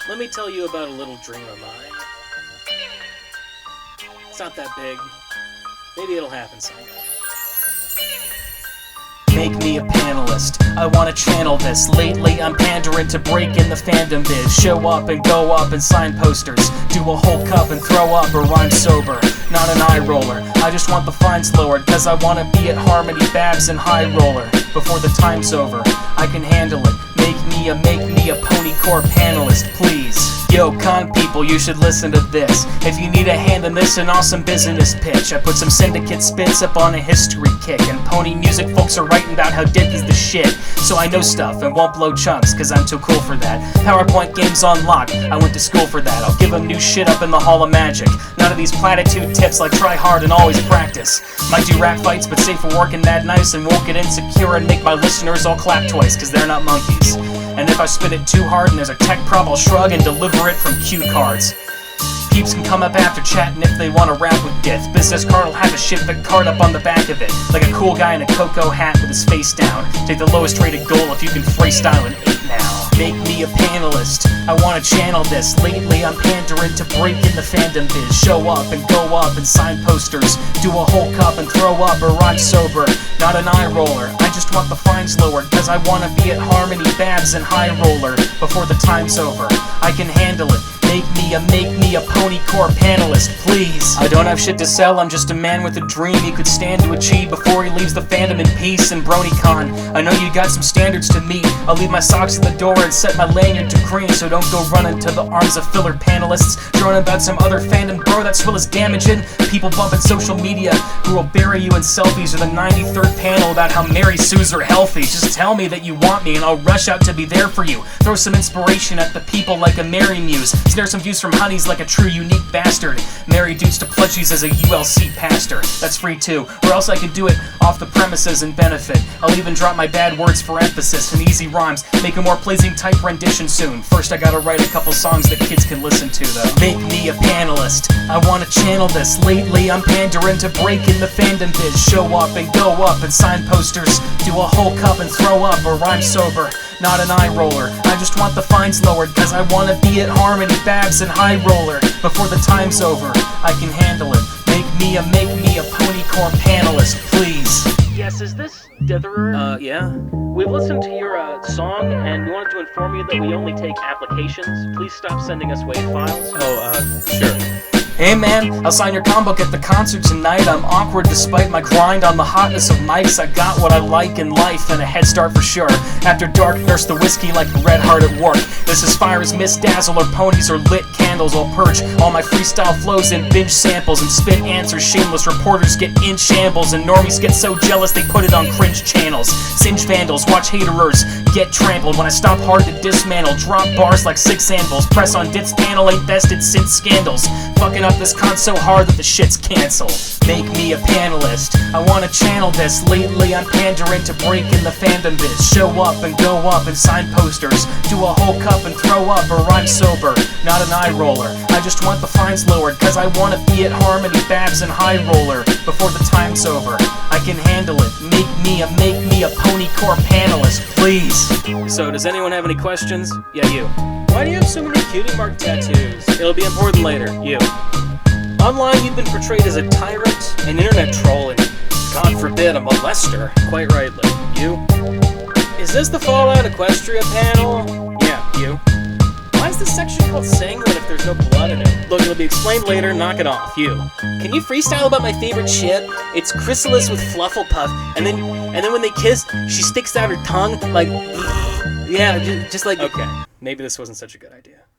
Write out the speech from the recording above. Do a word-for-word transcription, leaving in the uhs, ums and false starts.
let me tell you about a little dream of mine. It's not that big. Maybe it'll happen someday. Make me a panelist, I wanna channel this. Lately I'm pandering to break in the fandom biz. Show up and go up and sign posters. Do a whole cup and throw up, or I'm sober. Not an eye roller, I just want the fines lowered. Cause I wanna be at Harmony, Babs, and High Roller. Before the time's over, I can handle it. Make me a, make me a Pony Corps panelist, please. Yo, con people, you should listen to this. If you need a hand in this, an awesome business pitch. I put some syndicate spits up on a history kick. And pony music folks are writing about how Dick is the shit. So I know stuff and won't blow chunks, cause I'm too cool for that. PowerPoint games on lock, I went to school for that. I'll give them new shit up in the Hall of Magic. None of these platitude tips like try hard and always practice. Might do rap fights, but safe for working that nice. And won't get insecure and make my listeners all clap twice, cause they're not monkeys. And if I spit it too hard and there's a tech prob, I'll shrug and deliver it from cue cards. Peeps can come up after chatting if they want to rap with Dith. Business card will have a shit fit card up on the back of it, like a cool guy in a cocoa hat with his face down. Take the lowest rated goal if you can freestyle an eight now. Make me a panelist, I wanna channel this. Lately I'm pandering to break in the fandom biz. Show up and go up and sign posters. Do a whole cup and throw up, or I'm sober. Not an eye roller, I just want the fines lowered. Cause I wanna be at Harmony, Babs, and High Roller. Before the time's over, I can handle it. Make me a, make me a Pony Corps panelist, please. I don't have shit to sell, I'm just a man with a dream he could stand to achieve before he leaves the fandom in peace. And BronyCon, I know you got some standards to meet. I'll leave my socks at the door and set my lanyard to green. So don't go running to the arms of filler panelists, droning about some other fandom bro that's full is damaging. People bumping social media who will bury you in selfies, or the ninety-third panel about how Mary Sue's are healthy. Just tell me that you want me and I'll rush out to be there for you. Throw some inspiration at the people like a Mary Muse. Snare some views from honeys like a true unique bastard. Marry dudes to pledges as a U L C pastor. That's free too, or else I could do it off the premises and benefit. I'll even drop my bad words for emphasis and easy rhymes. Make a more pleasing type rendition soon. First I gotta write a couple songs that kids can listen to though. Make me a panelist, I wanna channel this. Lately I'm pandering to break in the fandom biz. Show up and go up and sign posters. Do a whole cup and throw up, or I'm sober. Not an eye roller, I just want the fines lowered. Cause I wanna be at Harmony, Babs, and High Roller. Before the time's over, I can handle it. Make me a, make me a Pony Corps panelist, please. Yes, is this Ditherer? Uh, yeah? We've listened to your, uh, song, and we wanted to inform you that we only take applications. Please stop sending us WAV files. Oh, uh, sure. Hey man, I'll sign your comic book at the concert tonight. I'm awkward despite my grind on the hotness of mics. I got what I like in life and a head start for sure. After dark, nurse the whiskey like a red heart at work. This is fire as Miss Dazzle or ponies or lit candles. I'll perch all my freestyle flows in binge samples and spit answers. Shameless reporters get in shambles and normies get so jealous they put it on cringe channels. Singe vandals, watch haterers get trampled when I stop hard to dismantle. Drop bars like six anvils. Press on Dit's panel, ain't bested since scandals. Fucking up this con so hard that the shit's cancelled. Make me a panelist, I wanna channel this. Lately I'm pandering to break in the fandom biz. Show up and go up and sign posters. Do a whole cup and throw up, or I'm sober. Not an eye roller, I just want the fines lowered. Cause I wanna be at Harmony, Babs, and High Roller. Before the time's over, I can handle it. Make me a, make me a Pony Corps panelist, please. So does anyone have any questions? Yeah, you. Why do you have so many cutie mark tattoos? It'll be important later. You. Online, you've been portrayed as a tyrant, an internet troll, and, God forbid, a molester. Quite rightly. You. Is this the Fallout Equestria panel? Yeah, you. Why is this section called Sanguine if there's no blood in it? Look, it'll be explained later, knock it off. You. Can you freestyle about my favorite shit? It's Chrysalis with Flufflepuff, and then, and then when they kiss, she sticks out her tongue, like, yeah, just, just like... Okay, maybe this wasn't such a good idea.